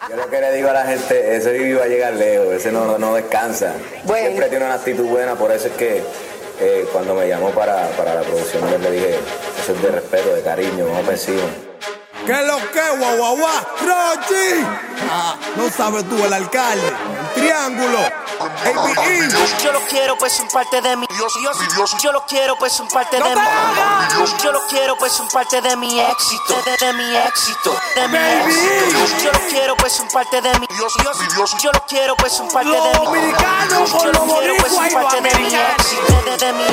Yo lo que le digo a la gente, ese Vivi va a llegar lejos, ese no descansa. Bueno. Siempre tiene una actitud buena, por eso es que cuando me llamó para la producción, yo le dije, eso es de respeto, de cariño, vamos para encima. ¿Qué es lo que, guau, guau, guau? ¡Rochi! No sabes tú, el alcalde, el triángulo, ABE. Yo lo quiero, pues son parte de mí. Yo lo quiero, pues son parte de mí. Yo lo quiero, pues son parte de mi éxito. De mi éxito. De mi éxito. Yo lo quiero, pues son parte de mí. Yo lo quiero, pues son parte de mí. Yo lo quiero, pues son parte de mi éxito. De mi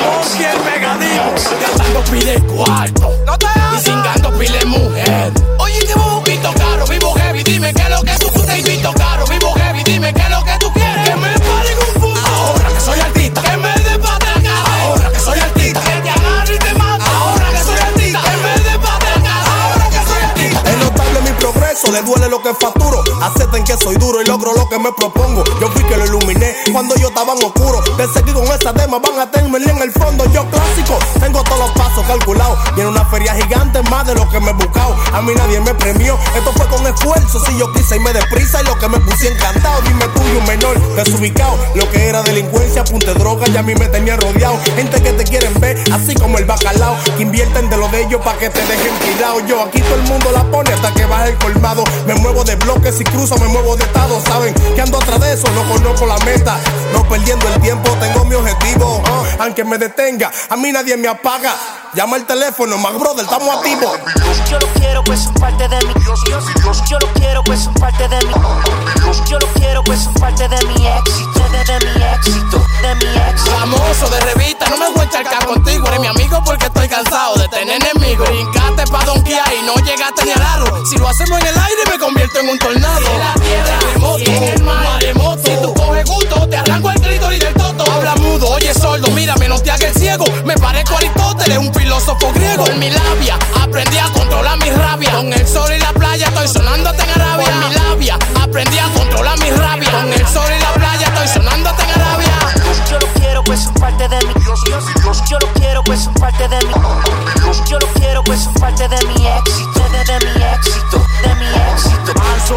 éxito. Gastando pile cuarto y cingando pile mujer. Oye, que vivo un pito caro, vivo heavy, dime qué es lo que tú te invito caro. Vivo heavy, dime qué es lo que tú quieres. Que me paren un punto. Ahora que soy artista. Que me den pa' atrás. Ahora que soy artista. Que te agarre y te mata. Ahora que soy artista. Que me den pa' atrás. Ahora que soy artista. Es notable mi progreso, le duele lo que facturo. Acepten que soy duro y logro lo que me propongo. Yo fui que lo iluminé cuando yo estaba en oscuro. De seguir con esa tema van a tenerme en el fondo. Yo clásico, tengo todos los pasos calculados. Y en una feria gigante más de lo que me he buscado. A mí nadie me premió, esto fue con esfuerzo. Si yo quise irme deprisa y lo que me puse encantado. Dime tú y un menor desubicado. Lo que era delincuencia, apunte droga, ya a mí me tenía rodeado. Gente que te quieren ver, así como el bacalao. Que invierten de lo de ellos pa' que te dejen tirado. Yo aquí todo el mundo la pone hasta que baje el colmado. Me muevo de bloques y cruzo, me muevo de estado. Saben que ando atrás de eso, no conozco la meta. No perdiendo el tiempo, tengo mi objetivo. Aunque me detenga, a mí nadie me apaga. Llama el teléfono, Mac Brother, estamos activos. Yo lo quiero, pues son parte de mí. Yo lo quiero, pues son parte de mí. Yo lo quiero, pues son parte de mi éxito. De mi éxito. De mi éxito. Famoso de revista, no me voy a echar contigo. Eres mi amigo porque estoy cansado de tener enemigos. Brincaste pa' donkear y no llegaste ni al aro. Si lo hacemos en el aire me convierto en un tornado. En la tierra, terremoto, en el mar, maremoto. Si tú coges gusto, te arranco el clítoris del toto. Habla mudo, oye sordo, mírame, no te hagas el ciego. Me parezco a Aristóteles, un filósofo griego. En mi labia aprendí a controlar mi rabia. Con el sol y la playa estoy sonándote en Arabia. Con mi labia aprendí a controlar mi rabia. Con el sol y la playa estoy sonándote en Arabia. Yo lo quiero, pues son parte de mí. Yo lo quiero, pues son parte de mí. Yo lo quiero, pues son parte de mi éxito. De mi éxito. De mi éxito.